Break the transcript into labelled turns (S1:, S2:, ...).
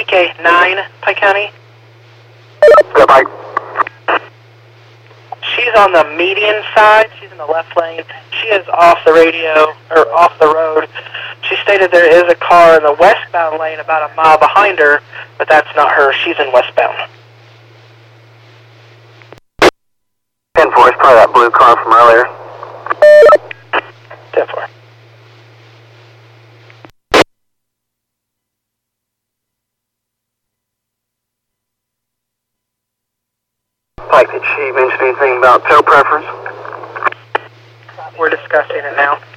S1: PK9, Pike County.
S2: Yeah, Pike.
S1: She's on the median side. She's in the left lane. She is off the radio, or off the road. She stated there is a car in the westbound lane about a mile behind her, but that's not her. She's in westbound.
S2: 10-4, it's probably that blue car from earlier.
S1: 10-4.
S2: Pike, did she mention anything about tow preference?
S1: We're discussing it now.